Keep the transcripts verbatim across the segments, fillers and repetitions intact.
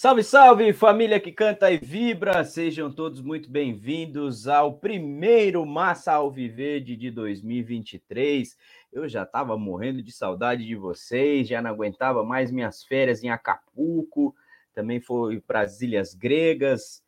Salve, salve, família que canta e vibra, sejam todos muito bem-vindos ao primeiro Massa Alviverde de dois mil e vinte e três. Eu já estava morrendo de saudade de vocês, já não aguentava mais minhas férias em Acapulco, também fui para as Ilhas Gregas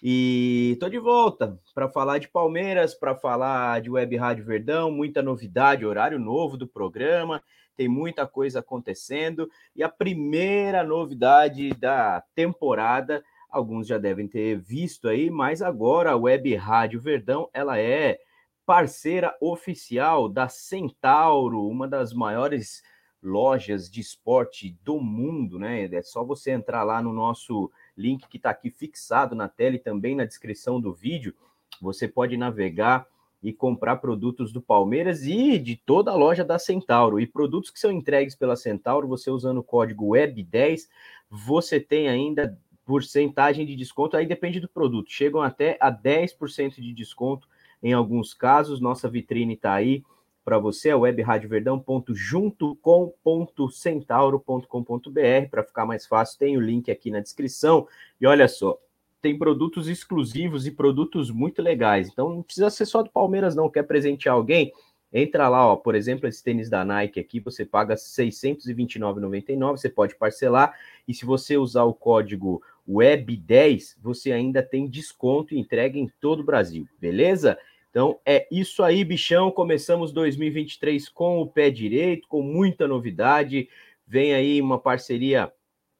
e tô de volta para falar de Palmeiras, para falar de Web Rádio Verdão, muita novidade, horário novo do programa, tem muita coisa acontecendo. E a primeira novidade da temporada, alguns já devem ter visto aí, mas agora a Web Rádio Verdão, ela é parceira oficial da Centauro, uma das maiores lojas de esporte do mundo, né? É só você entrar lá no nosso link que está aqui fixado na tela e também na descrição do vídeo. Você pode navegar e comprar produtos do Palmeiras e de toda a loja da Centauro. E produtos que são entregues pela Centauro, você usando o código web dez, você tem ainda porcentagem de desconto, aí depende do produto, chegam até a dez por cento de desconto em alguns casos. Nossa vitrine está aí para você, é web rádio verdão ponto junto com ponto centauro ponto com ponto b r, para ficar mais fácil, tem o link aqui na descrição. E olha só, tem produtos exclusivos e produtos muito legais. Então não precisa ser só do Palmeiras, não. Quer presentear alguém? Entra lá, ó. Por exemplo, esse tênis da Nike aqui, você paga seiscentos e vinte e nove reais e noventa e nove centavos, você pode parcelar. E se você usar o código web dez, você ainda tem desconto e entrega em todo o Brasil, beleza? Então é isso aí, bichão. Começamos dois mil e vinte e três com o pé direito, com muita novidade. Vem aí uma parceria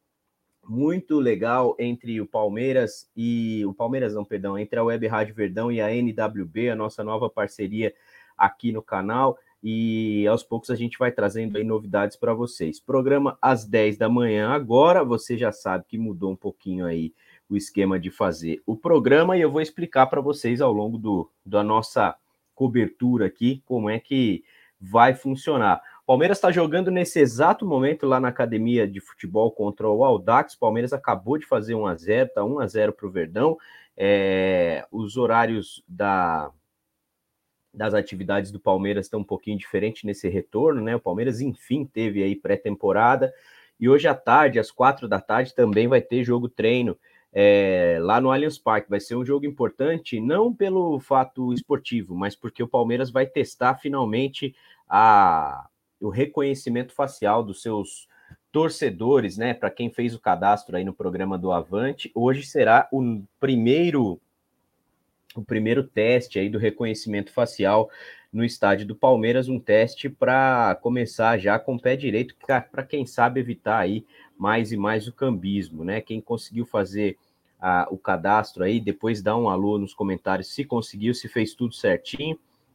muito legal entre o Palmeiras e... O Palmeiras não, perdão, entre a Web Rádio Verdão e a N W B, a nossa nova parceria aqui no canal. E aos poucos a gente vai trazendo aí novidades para vocês. Programa às dez da manhã agora. Você já sabe que mudou um pouquinho aí o esquema de fazer o programa e eu vou explicar para vocês ao longo do, da nossa cobertura aqui como é que vai funcionar. Palmeiras está jogando nesse exato momento lá na academia de futebol contra o Audax. Palmeiras acabou de fazer um a zero, tá um a zero para o Verdão. É, os horários da, das atividades do Palmeiras estão um pouquinho diferentes nesse retorno, né? O Palmeiras, enfim, teve aí pré-temporada. E hoje à tarde, às quatro da tarde, também vai ter jogo-treino é, lá no Allianz Parque. Vai ser um jogo importante, não pelo fato esportivo, mas porque o Palmeiras vai testar finalmente a... o reconhecimento facial dos seus torcedores, né? Para quem fez o cadastro aí no programa do Avante, hoje será o primeiro, o primeiro teste aí do reconhecimento facial no estádio do Palmeiras, um teste para começar já com o pé direito, para quem sabe evitar aí mais e mais o cambismo, né? Quem conseguiu fazer a, o cadastro aí, depois dá um alô nos comentários se conseguiu, se fez tudo certinho,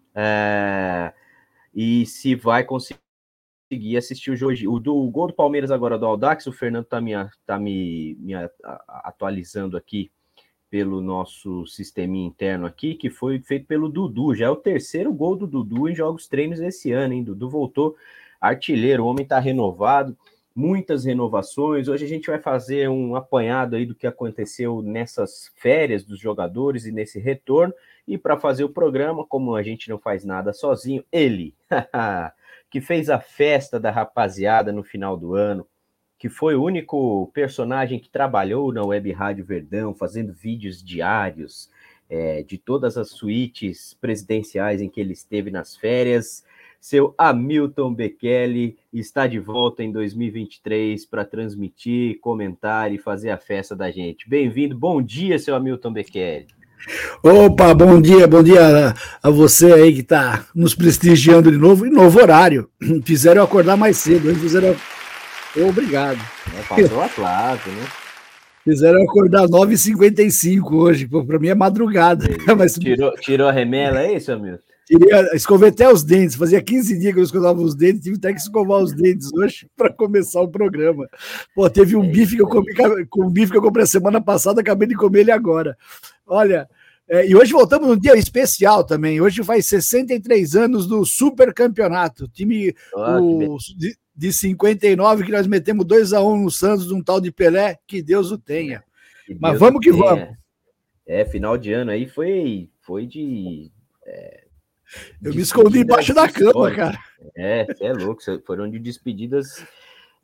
é, e se vai conseguir conseguir assistir o jogo. O, do, o gol do Palmeiras agora do Audax, o Fernando tá me, tá me, me atualizando aqui pelo nosso sisteminha interno aqui, que foi feito pelo Dudu. Já é o terceiro gol do Dudu em jogos treinos esse ano, hein? Dudu voltou artilheiro, o homem tá renovado, muitas renovações. Hoje a gente vai fazer um apanhado aí do que aconteceu nessas férias dos jogadores e nesse retorno. E para fazer o programa, como a gente não faz nada sozinho, ele, que fez a festa da rapaziada no final do ano, que foi o único personagem que trabalhou na Web Rádio Verdão, fazendo vídeos diários é, de todas as suítes presidenciais em que ele esteve nas férias. Seu Hamilton Bekele está de volta em dois mil e vinte e três para transmitir, comentar e fazer a festa da gente. Bem-vindo, bom dia, seu Hamilton Bekele. Opa, bom dia, bom dia a, a você aí que está nos prestigiando de novo, em novo horário. Fizeram eu acordar mais cedo, hein? Fizeram... Obrigado. É, passou a classe, né? Fizeram eu acordar nove e cinquenta e cinco hoje, para mim é madrugada. Mas... Tirou, tirou a remela, é isso, Hamilton? Tirei, escovei até os dentes, fazia quinze dias que eu escovava os dentes, tive até que escovar os dentes hoje para começar o programa. Pô, teve um é bife que eu comi, com um bife que eu comprei a semana passada, acabei de comer ele agora. Olha, é, e hoje voltamos num dia especial também. Hoje faz sessenta e três anos do Super Campeonato. Time oh, o, de, de cinquenta e nove, que nós metemos dois a um no Santos, um tal de Pelé, que Deus o tenha. Que Mas Deus vamos que tenha. vamos. É, final de ano aí foi, foi de... É, eu me escondi embaixo da cama, cara. É, você é louco. Foram de despedidas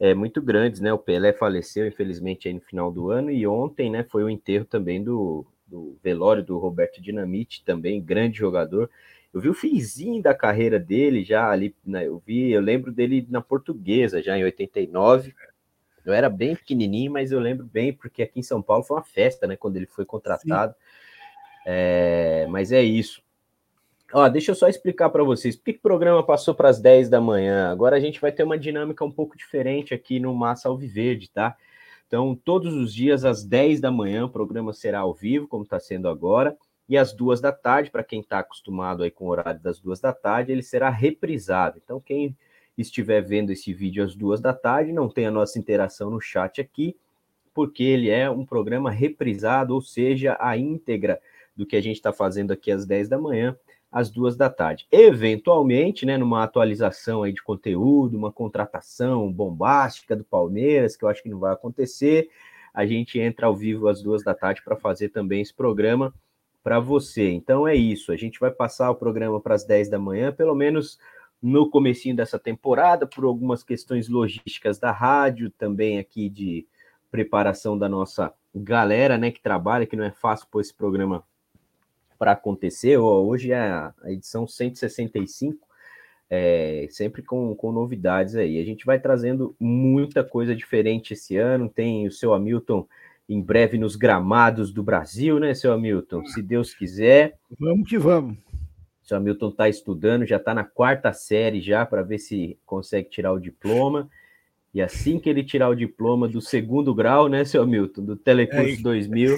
é, muito grandes, né? O Pelé faleceu, infelizmente, aí no final do ano, e ontem, né, foi o enterro também do, do velório do Roberto Dinamite, também grande jogador. Eu vi o finzinho da carreira dele já ali, né, eu vi, eu lembro dele na Portuguesa, já em oitenta e nove. Eu era bem pequenininho, mas eu lembro bem, porque aqui em São Paulo foi uma festa, né, quando ele foi contratado. É, mas é isso. Ó, deixa eu só explicar para vocês por que o programa passou para as dez da manhã. Agora a gente vai ter uma dinâmica um pouco diferente aqui no Massa Alviverde, tá? Então, todos os dias, às dez da manhã, o programa será ao vivo, como está sendo agora, e às duas da tarde, para quem está acostumado aí com o horário das duas da tarde, ele será reprisado. Então, quem estiver vendo esse vídeo às duas da tarde, não tem a nossa interação no chat aqui, porque ele é um programa reprisado, ou seja, a íntegra do que a gente está fazendo aqui às dez da manhã, às duas da tarde. Eventualmente, né, numa atualização aí de conteúdo, uma contratação bombástica do Palmeiras, que eu acho que não vai acontecer, a gente entra ao vivo às duas da tarde para fazer também esse programa para você. Então é isso, a gente vai passar o programa para as dez da manhã, pelo menos no comecinho dessa temporada, por algumas questões logísticas da rádio, também aqui de preparação da nossa galera, né, que trabalha, que não é fácil pôr esse programa para acontecer. Hoje é a edição cento e sessenta e cinco, é, sempre com, com novidades aí. A gente vai trazendo muita coisa diferente esse ano. Tem o seu Hamilton em breve nos gramados do Brasil, né, seu Hamilton? Se Deus quiser. Vamos que vamos. O seu Hamilton está estudando, já está na quarta série já, para ver se consegue tirar o diploma. E assim que ele tirar o diploma do segundo grau, né, seu Hamilton, do Telecurso é. dois mil...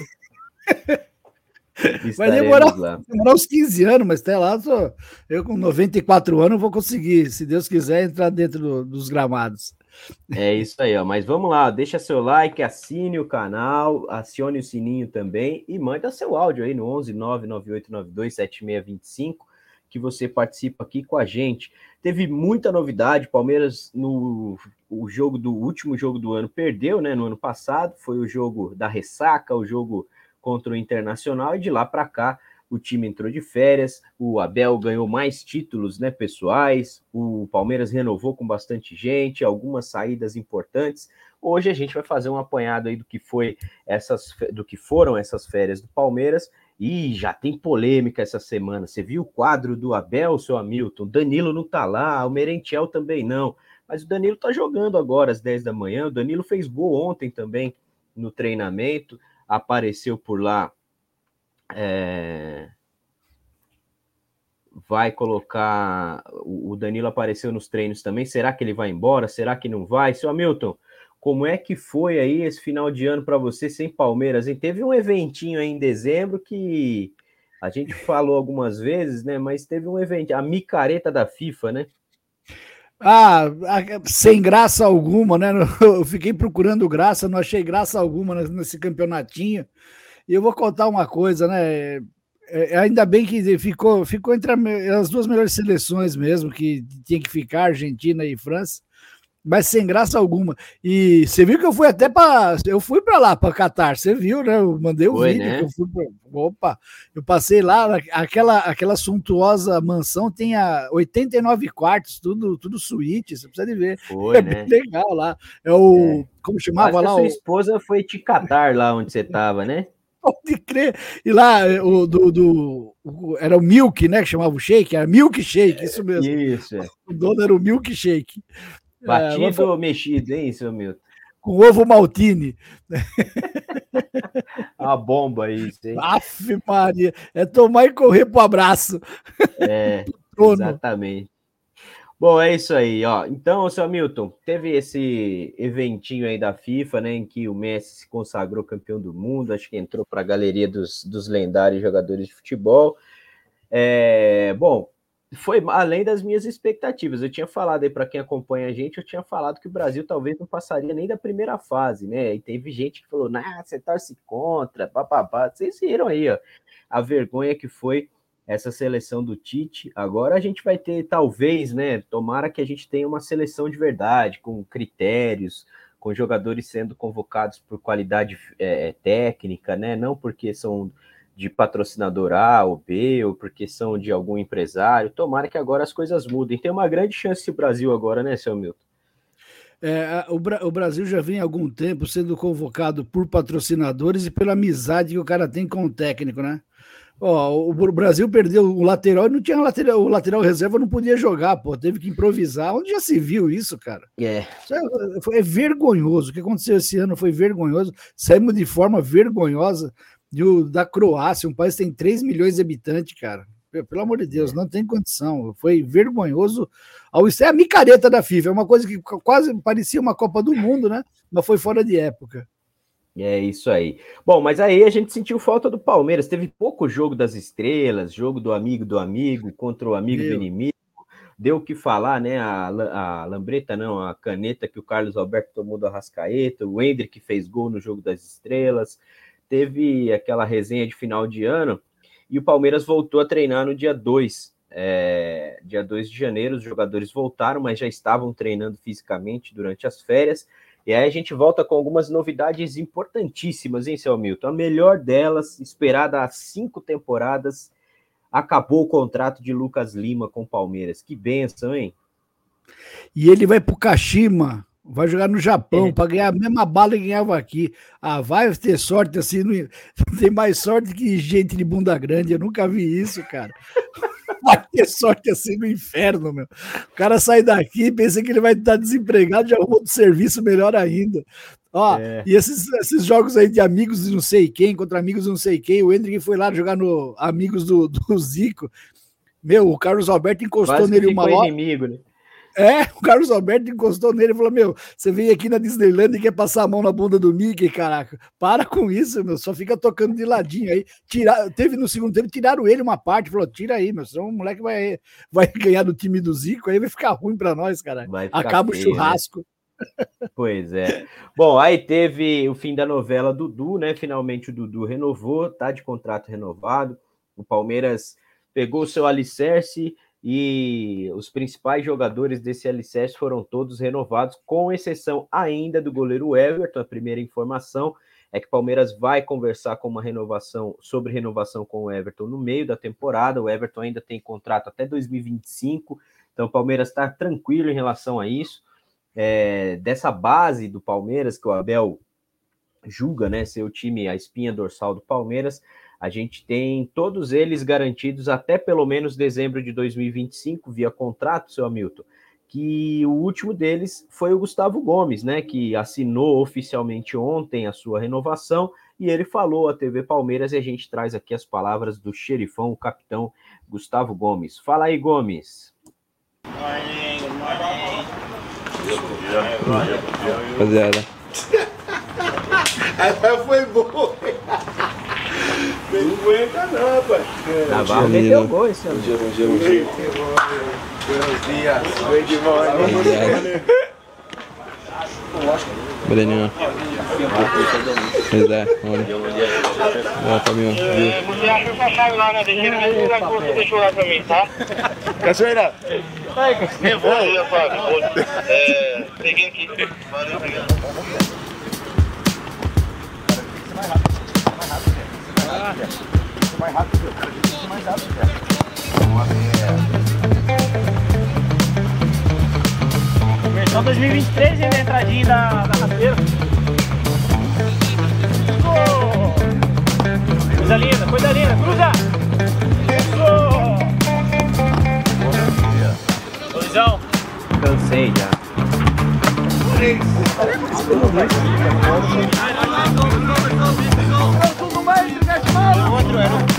Vai demorar, lá. demorar uns quinze anos, mas até lá tô, eu com noventa e quatro anos vou conseguir, se Deus quiser, entrar dentro do, dos gramados. É isso aí, ó. Mas vamos lá, deixa seu like, assine o canal, acione o sininho também e manda seu áudio aí no onze nove nove oito nove dois sete seis dois cinco, que você participa aqui com a gente. Teve muita novidade, Palmeiras no o jogo do o último jogo do ano perdeu, né, no ano passado, foi o jogo da ressaca, o jogo contra o Internacional, e de lá para cá o time entrou de férias, o Abel ganhou mais títulos, né, pessoais, o Palmeiras renovou com bastante gente, algumas saídas importantes. Hoje a gente vai fazer um apanhado aí do que foi essas, do que foram essas férias do Palmeiras, e já tem polêmica essa semana. Você viu o quadro do Abel, seu Hamilton? Danilo não tá lá, o Merentiel também não, mas o Danilo tá jogando agora às dez da manhã, o Danilo fez gol ontem também no treinamento, apareceu por lá, é... vai colocar, o Danilo apareceu nos treinos também, será que ele vai embora, será que não vai? Seu Hamilton, como é que foi aí esse final de ano para você sem Palmeiras, hein? Teve um eventinho aí em dezembro que a gente falou algumas vezes, né, mas teve um evento, a micareta da FIFA, né? Ah, sem graça alguma, né? Eu fiquei procurando graça, não achei graça alguma nesse campeonatinho. E eu vou contar uma coisa, né? É, ainda bem que ficou, ficou entre as duas melhores seleções mesmo, que tinha que ficar, Argentina e França, mas sem graça alguma. E você viu que eu fui até para, eu fui para lá, para Catar, você viu, né? Eu mandei o Foi, vídeo, né? que eu fui pra, opa, eu passei lá, aquela, aquela suntuosa mansão tem a oitenta e nove quartos, tudo, tudo suíte, você precisa de ver. Foi, é né? bem legal lá. É o, é. como chamava Quase lá? a sua o... esposa foi te catar lá onde você estava, né? Pode crer. E lá, o do, do o, era o Milk, né? Que chamava o shake, era Milk Shake, isso mesmo. Isso, é. O dono era o Milk Shake. Batido é, ou mexido, hein, seu Milton? Com ovo maltine. Uma bomba isso, hein? Aff, Maria. É tomar e correr pro abraço. É, exatamente. Bom, é isso aí, ó. Então, seu Milton, teve esse eventinho aí da FIFA, né, em que o Messi se consagrou campeão do mundo, acho que entrou para a galeria dos, dos lendários jogadores de futebol. É, bom, foi além das minhas expectativas. Eu tinha falado aí, para quem acompanha a gente, eu tinha falado que o Brasil talvez não passaria nem da primeira fase, né? E teve gente que falou, nah, você torce contra, papapá. Vocês viram aí, ó, a vergonha que foi essa seleção do Tite. Agora a gente vai ter, talvez, né? Tomara que a gente tenha uma seleção de verdade, com critérios, com jogadores sendo convocados por qualidade é, técnica, né? Não porque são de patrocinador A ou B, ou porque são de algum empresário. Tomara que agora as coisas mudem. Tem uma grande chance o Brasil agora, né, seu Milton? É, o, Bra o Brasil já vem há algum tempo sendo convocado por patrocinadores e pela amizade que o cara tem com o técnico, né? Ó, o Brasil perdeu o lateral e não tinha lateral, o lateral reserva não podia jogar, pô, teve que improvisar. Onde já se viu isso, cara? É. Isso é, foi, é vergonhoso. O que aconteceu esse ano foi vergonhoso. Saímos de forma vergonhosa de, da Croácia, um país que tem três milhões de habitantes, cara. Pelo amor de Deus, não tem condição. Foi vergonhoso. É a micareta da FIFA, é uma coisa que quase parecia uma Copa do Mundo, né? Mas foi fora de época. É isso aí. Bom, mas aí a gente sentiu falta do Palmeiras. Teve pouco jogo das estrelas, jogo do amigo do amigo contra o amigo Meu. do inimigo. Deu o que falar, né? A, a lambreta, não, a caneta que o Carlos Alberto tomou do Arrascaeta, o Hendrick que fez gol no jogo das estrelas. Teve aquela resenha de final de ano e o Palmeiras voltou a treinar no dia dois. É, dia dois de janeiro, os jogadores voltaram, mas já estavam treinando fisicamente durante as férias. E aí a gente volta com algumas novidades importantíssimas, hein, seu Milton? A melhor delas, esperada há cinco temporadas, acabou o contrato de Lucas Lima com o Palmeiras. Que bênção, hein? E ele vai pro Kashima, vai jogar no Japão, é. para ganhar a mesma bala que ganhava aqui. Ah, vai ter sorte assim, não tem mais sorte que gente de bunda grande, eu nunca vi isso, cara. Vai ter sorte assim no inferno, meu. O cara sai daqui, pensa que ele vai estar desempregado, já arrumou do serviço melhor ainda. Ó, é. E esses, esses jogos aí de amigos de não sei quem, contra amigos de não sei quem, o Hendrick foi lá jogar no Amigos do, do Zico. Meu, o Carlos Alberto encostou Quase nele uma hora. Inimigo, né? É, o Carlos Alberto encostou nele e falou, meu, você veio aqui na Disneyland e quer passar a mão na bunda do Mickey, caraca. Para com isso, meu, só fica tocando de ladinho aí. Tira, teve no segundo tempo, tiraram ele uma parte, falou, tira aí, meu, senão o moleque vai, vai ganhar do time do Zico, aí vai ficar ruim pra nós, cara. Acaba feio, o churrasco. Né? Pois é. Bom, aí teve o fim da novela Dudu, né, finalmente o Dudu renovou, tá de contrato renovado, o Palmeiras pegou o seu alicerce e os principais jogadores desse alicerce foram todos renovados, com exceção ainda do goleiro Everton. A primeira informação é que o Palmeiras vai conversar com uma renovação, sobre renovação com o Everton no meio da temporada. O Everton ainda tem contrato até dois mil e vinte e cinco, então o Palmeiras está tranquilo em relação a isso. É, dessa base do Palmeiras, que o Abel julga, né, ser o time, a espinha dorsal do Palmeiras, a gente tem todos eles garantidos até pelo menos dezembro de dois mil e vinte e cinco, via contrato, seu Hamilton, que o último deles foi o Gustavo Gomes, né, que assinou oficialmente ontem a sua renovação, e ele falou à T V Palmeiras, e a gente traz aqui as palavras do xerifão, o capitão Gustavo Gomes. Fala aí, Gomes. Rapaziada. Essa foi boa. Não aguenta não, rapaz. Navarro meteu gol esse ano. Bom dia, bom dia, bom dia. Buenos dias. Good morning. Breninho. Pois é, olha. Ó, Fabinho. Você acha que só sai lá, né? Deixa ele vai você deixou lá pra mim, tá? Cachoeira. Nervoso, rapaz. É, peguei aqui. Valeu, obrigado. Mais rápido, cara. Mais rápido, cara. Versão dois mil e vinte e três, hein, na entradinha da, da rasteira. Oh! Coisa linda, coisa linda. Cruza! Oh! Luizão. Cansei já. Outro era um.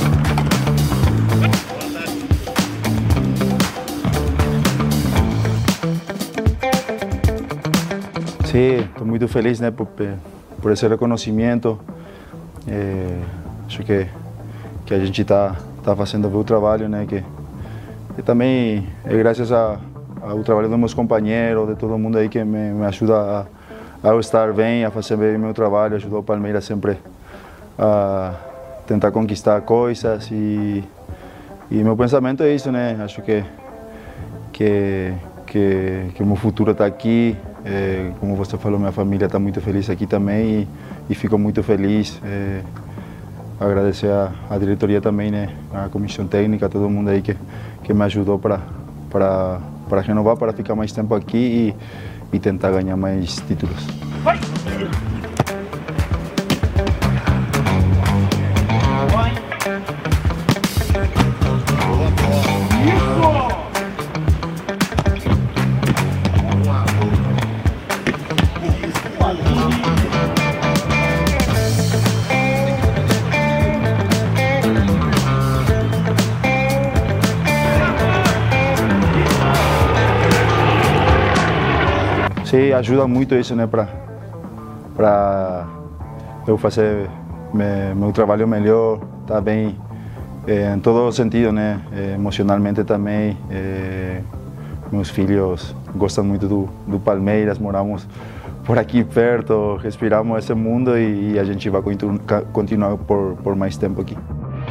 Sí, estoy muy feliz, né, por, por esse reconhecimento. É, acho que, que a gente está tá fazendo o trabalho, né, que, que também é graças a, ao trabalho dos meus companheiros, de todo mundo aí que me, me ajuda a, a estar bem, a fazer bem o meu trabalho, ajudou o Palmeiras sempre a tentar conquistar coisas e, e meu pensamento é isso, né? Acho que que que, que o meu futuro está aqui, é, como você falou, minha família está muito feliz aqui também e, e fico muito feliz. É, agradecer a, a diretoria também, né? A comissão técnica, todo mundo aí que que me ajudou para para para renovar, para ficar mais tempo aqui e tentar ganhar mais títulos. Vai! Sim, ajuda muito isso, né, para para eu fazer me, meu trabalho melhor, tá bem é, em todo sentido, né, é, emocionalmente também. É, meus filhos gostam muito do, do Palmeiras, moramos por aqui perto, respiramos esse mundo e, e a gente vai continu, continuar por, por mais tempo aqui.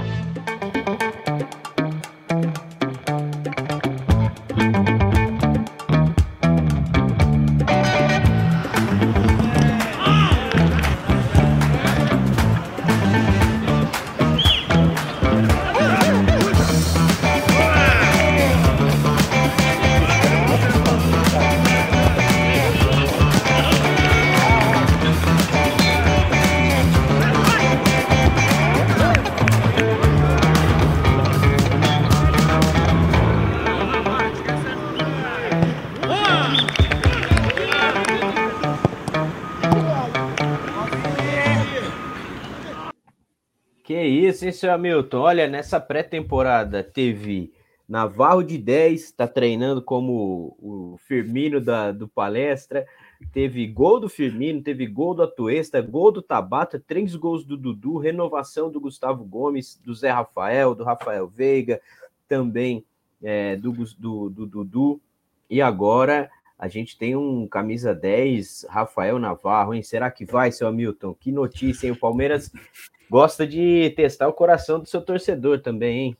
Que isso, hein, seu Hamilton? Olha, nessa pré-temporada teve Navarro de dez, tá treinando como o Firmino da, do Palestra, teve gol do Firmino, teve gol do Atuesta, gol do Tabata, três gols do Dudu, renovação do Gustavo Gomes, do Zé Rafael, do Rafael Veiga, também é, do, do, do Dudu, e agora a gente tem um camisa dez, Rafael Navarro, hein? Será que vai, seu Hamilton? Que notícia, hein? O Palmeiras gosta de testar o coração do seu torcedor também, hein?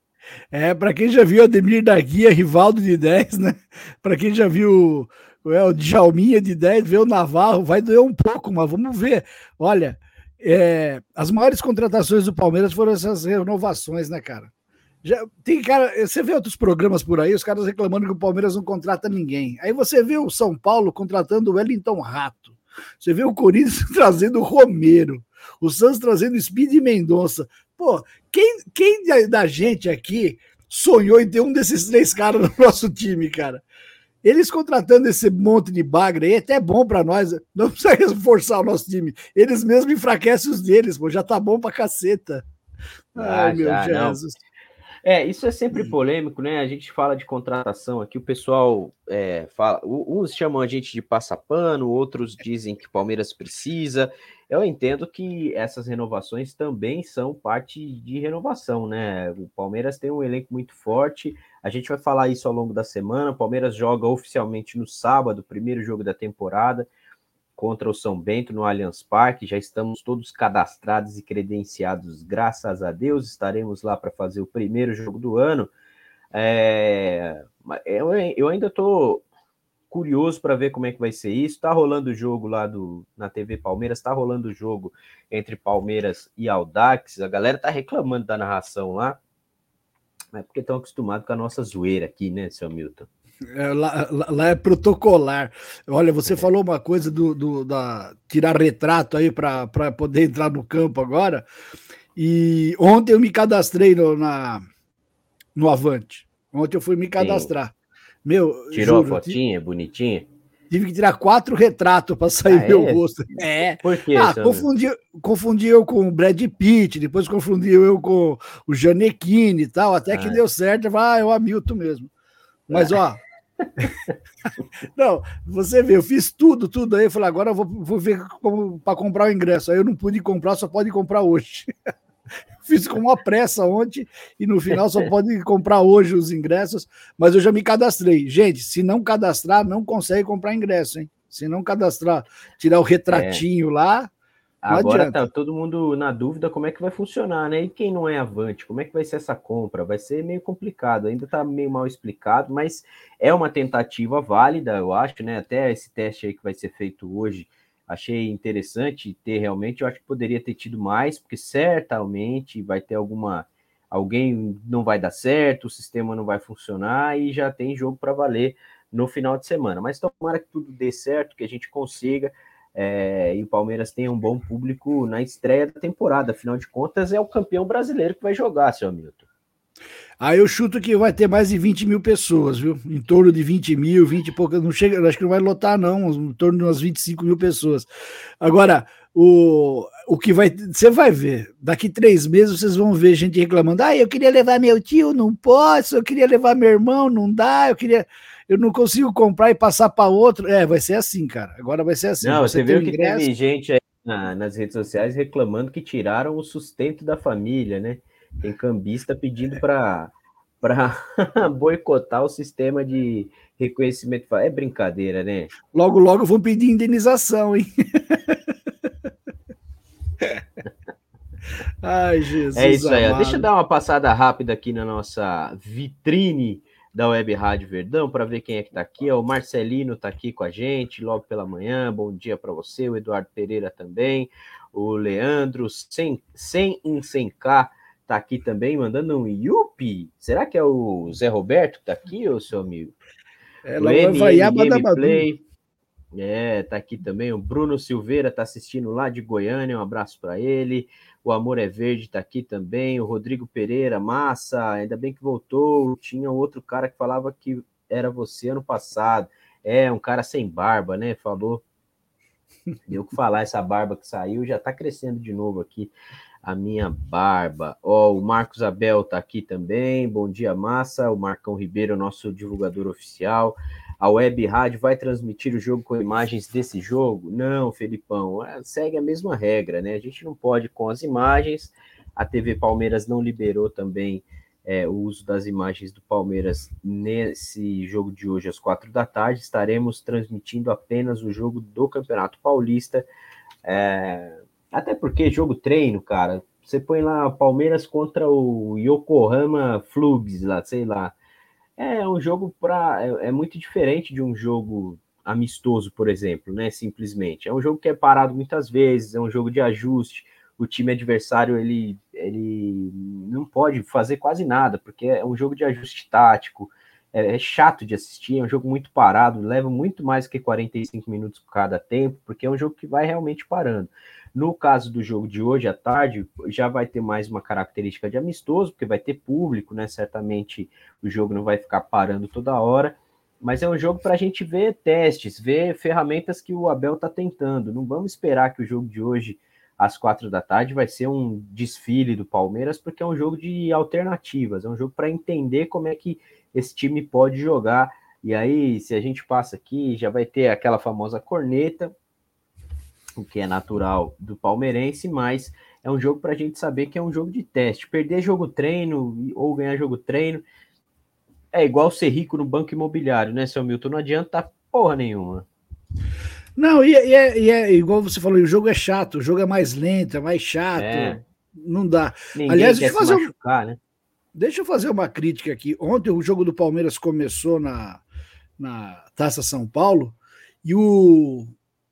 É, para quem já viu Ademir da Guia, Rivaldo de dez, né? Para quem já viu é, o Djalminha de dez, vê o Navarro, vai doer um pouco, mas vamos ver. Olha, é, as maiores contratações do Palmeiras foram essas renovações, né, cara? Já, tem cara, você vê outros programas por aí, os caras reclamando que o Palmeiras não contrata ninguém. Aí você vê o São Paulo contratando o Wellington Rato. Você vê o Corinthians trazendo o Romero. O Santos trazendo Speed e Mendonça. Pô, quem, quem da gente aqui sonhou em ter um desses três caras no nosso time, cara? Eles contratando esse monte de bagre aí, é até bom pra nós. Não precisa reforçar o nosso time. Eles mesmos enfraquecem os deles, pô. Já tá bom pra caceta. Ah, Ai, meu já, Jesus. Não. É, isso é sempre polêmico, né? A gente fala de contratação aqui, o pessoal é, fala, uns chamam a gente de passapano, outros dizem que o Palmeiras precisa. Eu entendo que essas renovações também são parte de renovação, né? O Palmeiras tem um elenco muito forte, a gente vai falar isso ao longo da semana. O Palmeiras joga oficialmente no sábado, o primeiro jogo da temporada, contra o São Bento no Allianz Parque. Já estamos todos cadastrados e credenciados, graças a Deus. Estaremos lá para fazer o primeiro jogo do ano. É... Eu, eu ainda estou curioso para ver como é que vai ser isso. Está rolando o jogo lá do, na T V Palmeiras, está rolando o jogo entre Palmeiras e Audax. A galera está reclamando da narração lá, é porque estão acostumados com a nossa zoeira aqui, né, seu Milton? É, lá, lá, lá é protocolar. Olha, você falou uma coisa do, do da tirar retrato aí para poder entrar no campo agora. E ontem eu me cadastrei no, na, no Avante. Ontem eu fui me cadastrar. Sim. Meu, tirou juro, a fotinha, tive, bonitinha? Tive que tirar quatro retratos para sair ah, meu é? rosto. É. Por quê? Ah, confundi, confundi eu com o Brad Pitt, depois confundi eu com o Gianecchini e tal, até ah. que deu certo. Ah, é o Hamilton mesmo. Mas, ó. Não, você vê, eu fiz tudo, tudo aí. Eu falei, agora eu vou, vou ver como para comprar o ingresso. Aí eu não pude comprar, só pode comprar hoje. Fiz com uma pressa ontem e no final só pode comprar hoje os ingressos. Mas eu já me cadastrei. Gente, se não cadastrar, não consegue comprar ingresso, hein? Se não cadastrar, tirar o retratinho é. lá. Agora tá todo mundo na dúvida como é que vai funcionar, né? E quem não é Avante, como é que vai ser essa compra? Vai ser meio complicado, ainda tá meio mal explicado, mas é uma tentativa válida, eu acho, né? Até esse teste aí que vai ser feito hoje, achei interessante ter realmente, eu acho que poderia ter tido mais, porque certamente vai ter alguma... Alguém não vai dar certo, o sistema não vai funcionar e já tem jogo para valer no final de semana. Mas tomara que tudo dê certo, que a gente consiga, é, e o Palmeiras tenha um bom público na estreia da temporada. Afinal de contas, é o campeão brasileiro que vai jogar, seu Hamilton. Aí eu chuto que vai ter mais de vinte mil pessoas, viu? Em torno de vinte mil, vinte e poucas. Não chega, acho que não vai lotar, não. Em torno de umas vinte e cinco mil pessoas. Agora, o, o que vai. Você vai ver. Daqui três meses vocês vão ver gente reclamando. Ah, eu queria levar meu tio, não posso. Eu queria levar meu irmão, não dá. Eu queria. Eu não consigo comprar e passar para outro. É, vai ser assim, cara. Agora vai ser assim. Não, você, você viu que ingresso... teve gente aí na, nas redes sociais reclamando que tiraram o sustento da família, né? Tem cambista pedindo para boicotar o sistema de reconhecimento. É brincadeira, né? Logo, logo vão pedir indenização, hein? Ai, Jesus. É isso aí. Amado. Deixa eu dar uma passada rápida aqui na nossa vitrine da Web Rádio Verdão para ver quem é que está aqui. O Marcelino está aqui com a gente logo pela manhã. Bom dia para você. O Eduardo Pereira também. O Leandro, sem, sem em cem K. Tá aqui também, mandando um yupi. Será que é o Zé Roberto que tá aqui, ou seu amigo? É, o M M Gameplay. É, tá aqui também. O Bruno Silveira tá assistindo lá de Goiânia. Um abraço para ele. O Amor é Verde tá aqui também. O Rodrigo Pereira, massa. Ainda bem que voltou. Tinha outro cara que falava que era você ano passado. É, um cara sem barba, né? Falou. Deu que falar, essa barba que saiu já tá crescendo de novo aqui. A minha barba. Ó, oh, o Marcos Abel tá aqui também. Bom dia, massa. O Marcão Ribeiro, nosso divulgador oficial. A Web Rádio vai transmitir o jogo com imagens desse jogo? Não, Felipão. Segue a mesma regra, né? A gente não pode com as imagens. A T V Palmeiras não liberou também é, o uso das imagens do Palmeiras nesse jogo de hoje às quatro da tarde. Estaremos transmitindo apenas o jogo do Campeonato Paulista. É... Até porque jogo treino, cara, você põe lá Palmeiras contra o Yokohama Flugis, lá, sei lá. É um jogo para é, é muito diferente de um jogo amistoso, por exemplo, né? Simplesmente. É um jogo que é parado muitas vezes, é um jogo de ajuste. O time adversário, ele, ele não pode fazer quase nada, porque é um jogo de ajuste tático. É, é chato de assistir, é um jogo muito parado, leva muito mais que quarenta e cinco minutos cada tempo, porque é um jogo que vai realmente parando. No caso do jogo de hoje à tarde, já vai ter mais uma característica de amistoso, porque vai ter público, né? Certamente o jogo não vai ficar parando toda hora, mas é um jogo para a gente ver testes, ver ferramentas que o Abel está tentando. Não vamos esperar que o jogo de hoje, às quatro da tarde, vai ser um desfile do Palmeiras, porque é um jogo de alternativas, é um jogo para entender como é que esse time pode jogar. E aí, se a gente passa aqui, já vai ter aquela famosa corneta, o que é natural do palmeirense, mas é um jogo para a gente saber que é um jogo de teste. Perder jogo treino ou ganhar jogo treino é igual ser rico no banco imobiliário, né, seu Milton? Não adianta porra nenhuma. Não, e, e, é, e é igual você falou, o jogo é chato, o jogo é mais lento, é mais chato, é. Não dá. Ninguém Aliás, quer deixa eu, fazer se machucar, um... né? deixa eu fazer uma crítica aqui. Ontem o jogo do Palmeiras começou na, na Taça São Paulo e o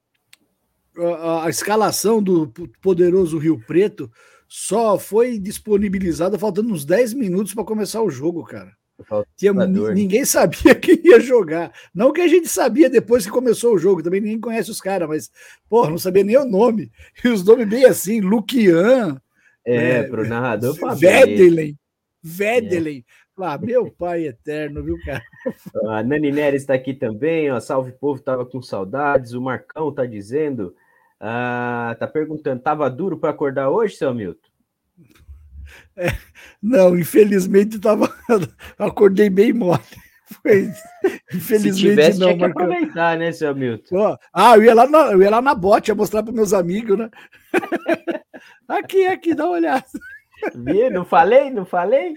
A, a escalação do poderoso Rio Preto só foi disponibilizada faltando uns dez minutos para começar o jogo, cara. Tinha, ninguém sabia quem ia jogar. Não que a gente sabia depois que começou o jogo, também ninguém conhece os caras, mas, porra, não sabia nem o nome. E os nomes bem assim, Luquian. É, né, pro narrador. Vedelen. Vedelen. É. Ah, meu pai eterno, viu, cara? A Nani Neres está aqui também, ó. Salve povo, tava com saudades. O Marcão tá dizendo, ah, tá perguntando, tava duro para acordar hoje, seu Milton? É, não, infelizmente tava, acordei bem mole. Foi, infelizmente Se tivesse, não, tinha que Marcão. aproveitar, né, seu Milton? Oh, ah, eu ia, lá na, eu ia lá na bote, ia mostrar para meus amigos, né? Aqui, aqui, dá uma olhada. Viu? Não falei? Não falei?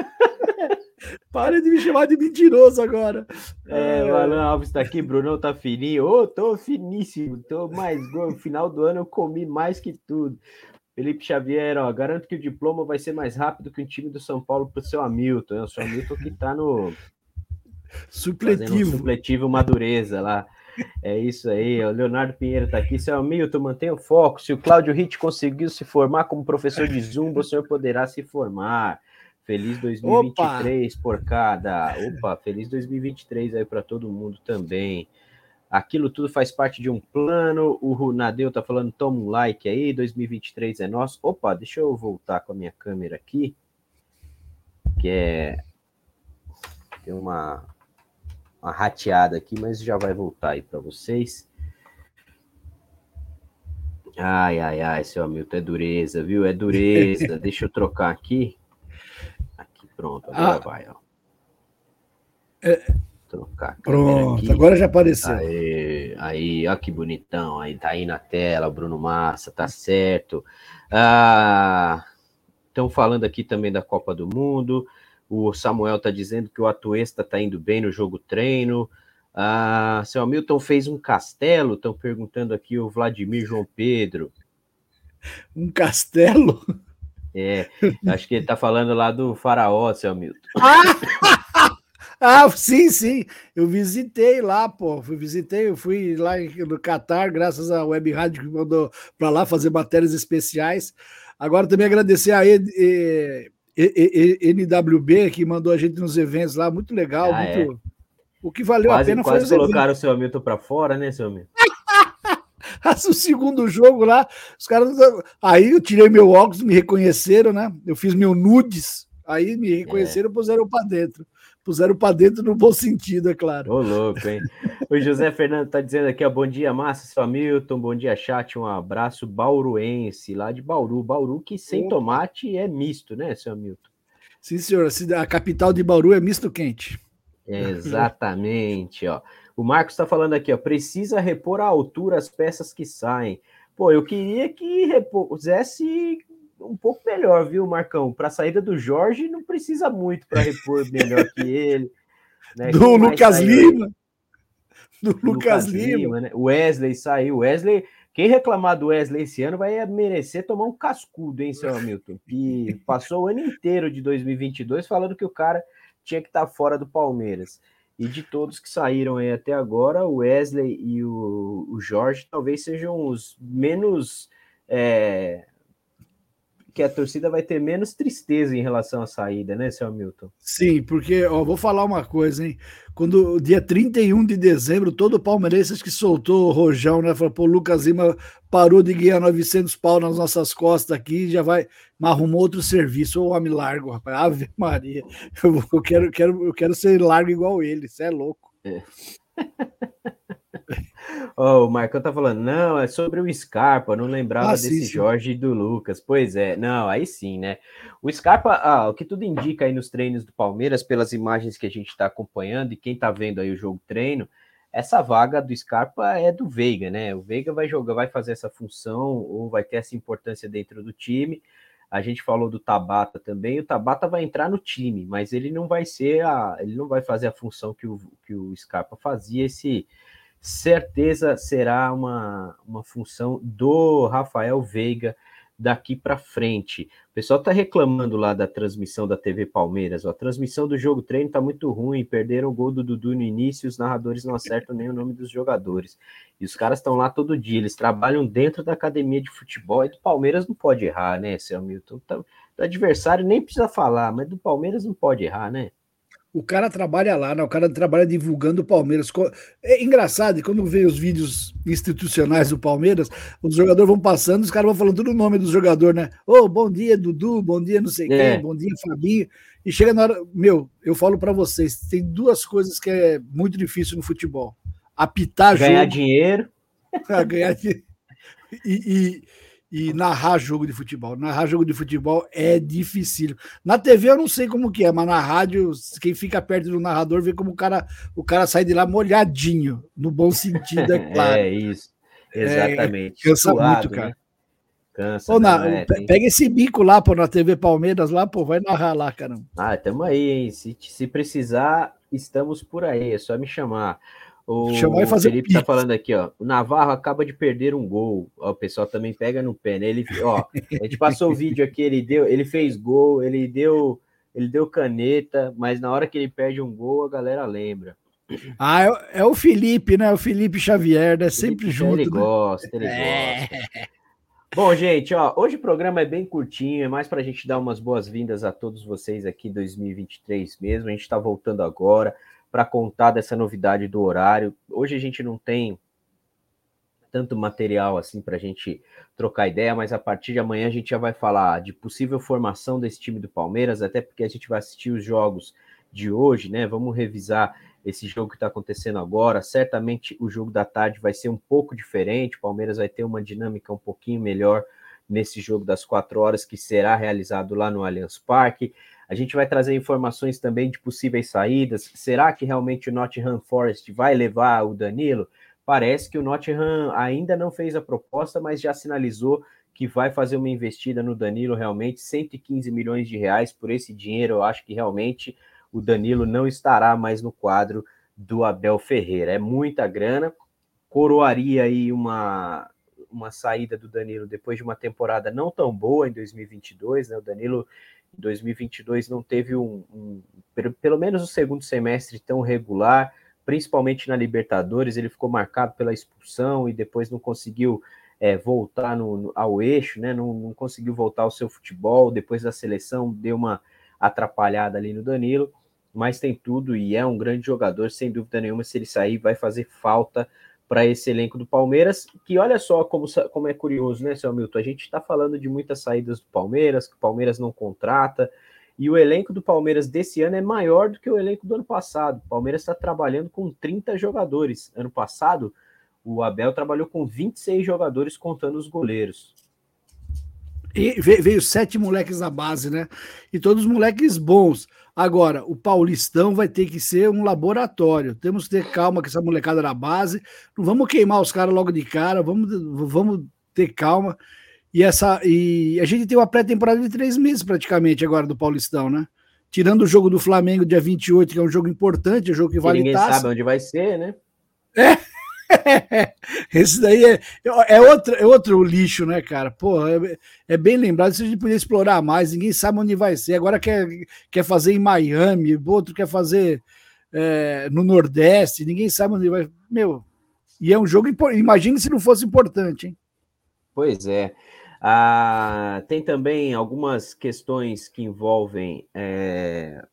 Para de me chamar de mentiroso agora. É, o Alan Alves tá aqui, Brunão tá fininho. Ô, oh, tô finíssimo, tô mais gol. No final do ano eu comi mais que tudo. Felipe Xavier, ó, garanto que o diploma vai ser mais rápido que o time do São Paulo pro seu Hamilton. Né? O seu Hamilton que tá no supletivo. Um supletivo Madureza lá. É isso aí, o Leonardo Pinheiro tá aqui. Seu Hamilton, mantenha o foco. Se o Cláudio Ritt conseguiu se formar como professor de Zumba, o senhor poderá se formar. Feliz dois mil e vinte e três, porcada. Opa, feliz dois mil e vinte e três aí para todo mundo também. Aquilo tudo faz parte de um plano. O Runadeu tá falando, toma um like aí, dois mil e vinte e três é nosso. Opa, deixa eu voltar com a minha câmera aqui, que é... Tem uma, uma rateada aqui, mas já vai voltar aí para vocês. Ai, ai, ai, seu Hamilton, é dureza, viu? É dureza. Deixa eu trocar aqui. Aqui, pronto, agora ah, vai, ó. É, trocar. Pronto, aqui. Agora já apareceu. Aí, aí, ó que bonitão. Aí tá aí na tela, Bruno Massa, tá certo. Ah, estão falando aqui também da Copa do Mundo. O Samuel tá dizendo que o Atuesta tá indo bem no jogo treino. Ah, seu Hamilton fez um castelo, estão perguntando aqui o Vladimir João Pedro. Um castelo? É, acho que ele tá falando lá do faraó, seu Hamilton. Ah, ah, sim, sim, eu visitei lá, pô, fui, visitei, eu fui lá no Catar, graças à Web Rádio que mandou para lá fazer matérias especiais. Agora também agradecer a N W B, que mandou a gente nos eventos lá, muito legal, ah, muito... É. O que valeu quase, a pena quase foi... Quase colocaram o seu Hamilton para fora, né, seu Hamilton? O segundo jogo lá, os caras... Aí eu tirei meu óculos, me reconheceram, né? Eu fiz meu nudes, aí me reconheceram e é. puseram para dentro. Puseram para dentro no bom sentido, é claro. Ô, louco, hein? O José Fernando tá dizendo aqui, ó, bom dia, Massa, seu Hamilton, bom dia, chat, um abraço bauruense, lá de Bauru. Bauru que sem Opa. tomate é misto, né, seu Hamilton? Sim, senhor, a capital de Bauru é misto quente. Exatamente, ó. O Marcos está falando aqui, ó, precisa repor à altura as peças que saem. Pô, eu queria que repusesse um pouco melhor, viu, Marcão? Para a saída do Jorge não precisa muito para repor melhor que ele. Né? Do Lucas Lima. Do Lucas, Lucas Lima. Lima, né? O Wesley saiu. Wesley, quem reclamar do Wesley esse ano vai merecer tomar um cascudo, hein, seu Hamilton? Que passou o ano inteiro de dois mil e vinte e dois falando que o cara tinha que estar fora do Palmeiras. E de todos que saíram aí até agora, o Wesley e o, o Jorge talvez sejam os menos... É, que a torcida vai ter menos tristeza em relação à saída, né, seu Hamilton? Sim, porque, ó, vou falar uma coisa, hein? Quando, dia trinta e um de dezembro, todo palmeirense que soltou o rojão, né? Falou, pô, o Lucas Lima parou de ganhar novecentos pau nas nossas costas aqui, já vai, mas arrumou outro serviço, ou homem largo, rapaz. Ave Maria. Eu, eu, quero, quero, eu quero ser largo igual ele, você é louco. É. Oh, o Marcão tá falando, não, é sobre o Scarpa, não lembrava ah, desse sim, Jorge e do Lucas. Pois é, não, aí sim, né? O Scarpa, ah, o que tudo indica aí nos treinos do Palmeiras, pelas imagens que a gente tá acompanhando e quem tá vendo aí o jogo treino, essa vaga do Scarpa é do Veiga, né? O Veiga vai jogar, vai fazer essa função ou vai ter essa importância dentro do time. A gente falou do Tabata também, o Tabata vai entrar no time, mas ele não vai ser a, ele não vai fazer a função que o, que o Scarpa fazia. Esse certeza será uma, uma função do Rafael Veiga daqui para frente. O pessoal está reclamando lá da transmissão da T V Palmeiras. Ó, a transmissão do jogo treino está muito ruim, perderam o gol do Dudu no início, os narradores não acertam nem o nome dos jogadores. E os caras estão lá todo dia, eles trabalham dentro da academia de futebol, e do Palmeiras não pode errar, né, seu Milton? Do adversário nem precisa falar, mas do Palmeiras não pode errar, né? O cara trabalha lá, né? O cara trabalha divulgando o Palmeiras. É engraçado, quando vê os vídeos institucionais do Palmeiras, os jogadores vão passando, os caras vão falando tudo o nome do jogador, né? Ô, oh, bom dia, Dudu, bom dia, não sei é. quem, bom dia, Fabinho. E chega na hora... Meu, eu falo para vocês, tem duas coisas que é muito difícil no futebol. Apitar ganhar jogo... dinheiro. ganhar dinheiro. E... e... E narrar jogo de futebol. Narrar jogo de futebol é difícil. Na T V eu não sei como que é, mas na rádio, quem fica perto do narrador vê como o cara, o cara sai de lá molhadinho, no bom sentido, é claro. É isso, exatamente. É, cansa Suado, muito, cara. Né? Cansa. Pô, na, é, tem... Pega esse bico lá, pô, na T V Palmeiras, lá, pô, vai narrar lá, caramba. Ah, tamo aí, hein? Se, se precisar, estamos por aí, é só me chamar. O Chamar e fazer Felipe um tá falando aqui, ó. O Navarro acaba de perder um gol. Ó, o pessoal também pega no pé, né? Ele, ó, a gente passou o vídeo aqui, ele deu, ele fez gol, ele deu, ele deu caneta, mas na hora que ele perde um gol, a galera lembra. Ah, é, é o Felipe, né? O Felipe Xavier, né? Sempre Felipe, junto. Ele né? gosta, ele é. gosta. Bom, gente, ó, hoje o programa é bem curtinho, é mais para a gente dar umas boas-vindas a todos vocês aqui em dois mil e vinte e três mesmo. A gente está voltando agora para contar dessa novidade do horário. Hoje a gente não tem tanto material assim para a gente trocar ideia, mas a partir de amanhã a gente já vai falar de possível formação desse time do Palmeiras, até porque a gente vai assistir os jogos de hoje, né? Vamos revisar esse jogo que está acontecendo agora. Certamente o jogo da tarde vai ser um pouco diferente, o Palmeiras vai ter uma dinâmica um pouquinho melhor nesse jogo das quatro horas, que será realizado lá no Allianz Parque. A gente vai trazer informações também de possíveis saídas. Será que realmente o Nottingham Forest vai levar o Danilo? Parece que o Nottingham ainda não fez a proposta, mas já sinalizou que vai fazer uma investida no Danilo, realmente, cento e quinze milhões de reais. Por esse dinheiro, eu acho que realmente o Danilo não estará mais no quadro do Abel Ferreira. É muita grana, coroaria aí uma, uma saída do Danilo depois de uma temporada não tão boa em dois mil e vinte e dois, né? O Danilo em dois mil e vinte e dois não teve um, um pelo menos o segundo semestre tão regular, principalmente na Libertadores. Ele ficou marcado pela expulsão e depois não conseguiu é, voltar no, no, ao eixo, né? Não, não conseguiu voltar ao seu futebol. Depois da seleção deu uma atrapalhada ali no Danilo, mas tem tudo e é um grande jogador, sem dúvida nenhuma. Se ele sair, vai fazer falta para esse elenco do Palmeiras, que olha só como, como é curioso, né, seu Milton? A gente está falando de muitas saídas do Palmeiras, que o Palmeiras não contrata, e o elenco do Palmeiras desse ano é maior do que o elenco do ano passado. O Palmeiras está trabalhando com trinta jogadores. Ano passado, o Abel trabalhou com vinte e seis jogadores, contando os goleiros. E veio sete moleques da base, né? E todos moleques bons. Agora, o Paulistão vai ter que ser um laboratório. Temos que ter calma com essa molecada da base. Não vamos queimar os caras logo de cara. Vamos, vamos ter calma. E, essa, e a gente tem uma pré-temporada de três meses praticamente agora do Paulistão, né? Tirando o jogo do Flamengo dia vinte e oito, que é um jogo importante, é um jogo que vale ninguém taça. Ninguém sabe onde vai ser, né? É. Esse daí é, é, outro, é outro lixo, né, cara? Porra, é, é bem lembrado. Se a gente podia explorar mais, ninguém sabe onde vai ser. Agora quer, quer fazer em Miami, outro quer fazer é, no Nordeste, ninguém sabe onde vai. Meu, e é um jogo importante. Imagine se não fosse importante, hein? Pois é. Ah, tem também algumas questões que envolvem é,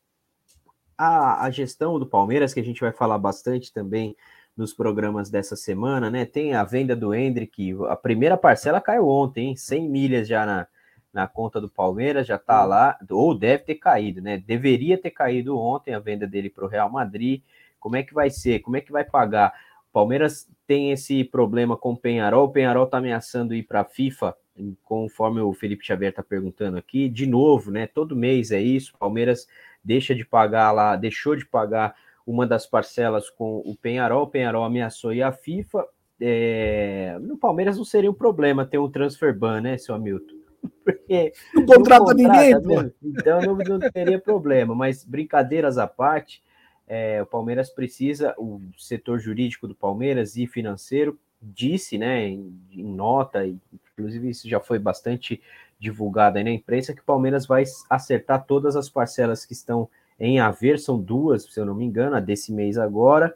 a, a gestão do Palmeiras, que a gente vai falar bastante também nos programas dessa semana, né? Tem a venda do Endrick, a primeira parcela caiu ontem, hein? cem milhas já na, na conta do Palmeiras, já tá lá, ou deve ter caído, né? Deveria ter caído ontem a venda dele para o Real Madrid. Como é que vai ser? Como é que vai pagar? O Palmeiras tem esse problema com o Peñarol, o Peñarol tá ameaçando ir para a FIFA, conforme o Felipe Xavier tá perguntando aqui, de novo, né? Todo mês é isso, o Palmeiras deixa de pagar lá, deixou de pagar uma das parcelas com o Peñarol, o Peñarol ameaçou ir à FIFA. É... No Palmeiras não seria um problema ter um transfer ban, né, seu Hamilton? Porque não contrata, não contrata ninguém, pô. Então não, não teria problema, mas brincadeiras à parte, é, o Palmeiras precisa, o setor jurídico do Palmeiras e financeiro disse, né, em, em nota, e inclusive isso já foi bastante divulgado aí na imprensa, que o Palmeiras vai acertar todas as parcelas que estão em haver, são duas, se eu não me engano, a desse mês agora,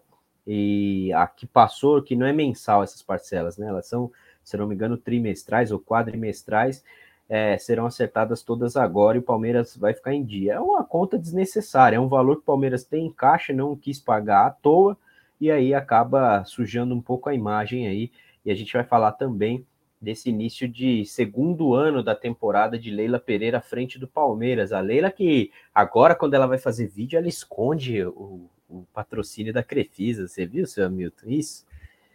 e a que passou, que não é mensal essas parcelas, né? Elas são, se eu não me engano, trimestrais ou quadrimestrais, é, serão acertadas todas agora e o Palmeiras vai ficar em dia. É uma conta desnecessária, é um valor que o Palmeiras tem em caixa, não quis pagar à toa, e aí acaba sujando um pouco a imagem aí, e a gente vai falar também desse início de segundo ano da temporada de Leila Pereira à frente do Palmeiras. A Leila que agora, quando ela vai fazer vídeo, ela esconde o, o patrocínio da Crefisa. Você viu, seu Hamilton, isso?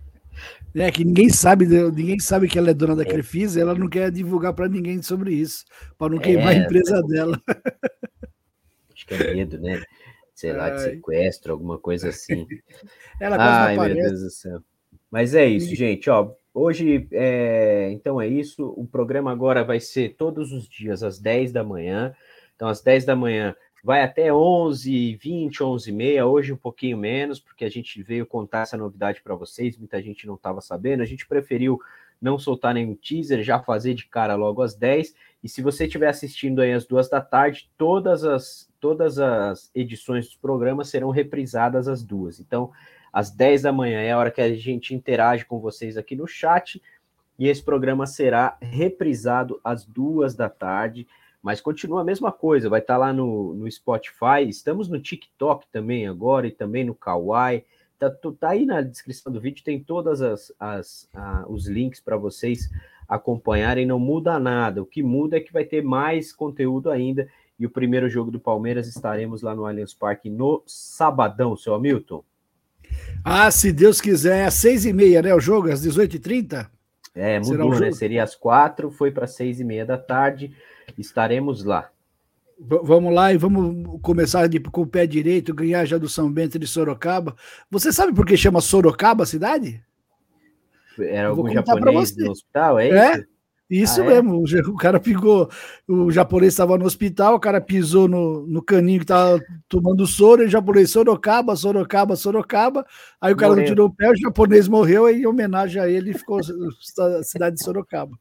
É, que ninguém sabe, ninguém sabe que ela é dona da é. Crefisa, ela não quer divulgar para ninguém sobre isso, para não queimar é, a empresa é. dela. Acho que é medo, né? Sei lá, de sequestro, alguma coisa assim. Ela quase Ai, não aparece. Meu Deus do céu. Mas é isso, gente, ó. Hoje, é, então é isso, o programa agora vai ser todos os dias, às dez da manhã, então às dez da manhã vai até onze e vinte, onze e meia, hoje um pouquinho menos, porque a gente veio contar essa novidade para vocês, muita gente não estava sabendo, a gente preferiu não soltar nenhum teaser, já fazer de cara logo às dez, e se você estiver assistindo aí às duas da tarde, todas as, todas as edições dos programas serão reprisadas às duas, então às dez da manhã é a hora que a gente interage com vocês aqui no chat. e esse programa será reprisado às duas da tarde, mas continua a mesma coisa, vai estar lá no, no Spotify, estamos no TikTok também agora, e também no Kawaii, tá, tá aí na descrição do vídeo, tem todos as, as, a, os links para vocês acompanharem, não muda nada, o que muda é que vai ter mais conteúdo ainda, e o primeiro jogo do Palmeiras estaremos lá no Allianz Parque no sabadão, seu Hamilton. Ah, se Deus quiser, às seis e meia, né, o jogo, às dezoito e trinta? É, mudou, né? Seria às quatro, foi para seis e meia da tarde. Estaremos lá. V- vamos lá e vamos começar de, com o pé direito, ganhar já do São Bento de Sorocaba. Você sabe por que chama Sorocaba a cidade? Era algum japonês no hospital, é, é isso? Isso ah, mesmo, é? o cara pegou, o japonês estava no hospital, o cara pisou no, no caninho que estava tomando soro, e o japonês Sorocaba, Sorocaba, Sorocaba, aí o cara morreu. Não tirou o pé, o japonês morreu, e em homenagem a ele ficou a cidade de Sorocaba.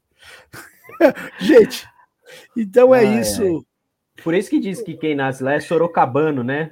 Gente, então é ah, isso. É. Por isso que diz que quem nasce lá é sorocabano, né?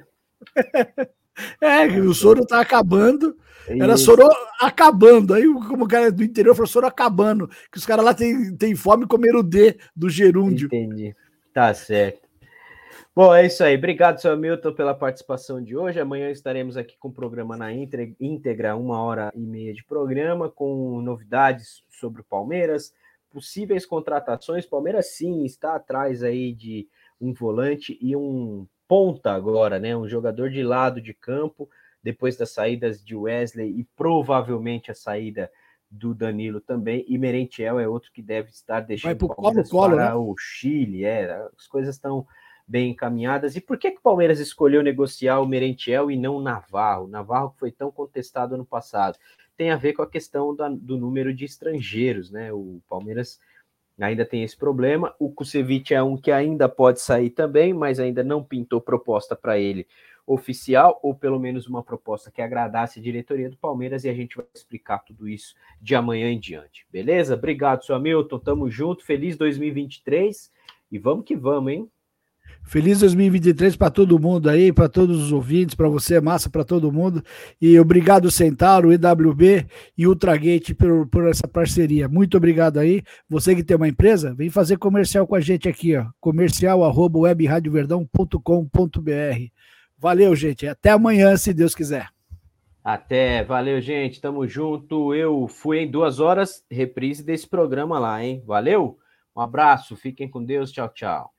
É, o soro tá acabando, era isso. Soro acabando, aí como o cara do interior falou soro acabando, que os caras lá tem, tem fome e comeram o D do gerúndio. Entendi, tá certo. Bom, é isso aí, obrigado, seu Hamilton, pela participação de hoje, amanhã estaremos aqui com o programa na íntegra, uma hora e meia de programa, com novidades sobre o Palmeiras, possíveis contratações, Palmeiras sim está atrás aí de um volante e um ponta agora, né? Um jogador de lado de campo, depois das saídas de Wesley e provavelmente a saída do Danilo também, e Merentiel é outro que deve estar deixando o Palmeiras Colo, para né? o Chile, é, as coisas estão bem encaminhadas. E por que, que o Palmeiras escolheu negociar o Merentiel e não o Navarro? O Navarro que foi tão contestado ano passado. Tem a ver com a questão da, do número de estrangeiros, né? O Palmeiras ainda tem esse problema. O Kusevich é um que ainda pode sair também, mas ainda não pintou proposta para ele oficial, ou pelo menos uma proposta que agradasse a diretoria do Palmeiras, e a gente vai explicar tudo isso de amanhã em diante. Beleza? Obrigado, seu Hamilton. Tamo junto. Feliz dois mil e vinte e três e vamos que vamos, hein? Feliz dois mil e vinte e três para todo mundo aí, para todos os ouvintes, para você, massa, para todo mundo. E obrigado, Centauro, E W B e Ultragate por, por essa parceria. Muito obrigado aí. Você que tem uma empresa, vem fazer comercial com a gente aqui, ó. comercial arroba web rádio verdão ponto com ponto b r. Valeu, gente. Até amanhã, se Deus quiser. Até. Valeu, gente. Tamo junto. Eu fui em duas horas, reprise desse programa lá, hein? Valeu? Um abraço. Fiquem com Deus. Tchau, tchau.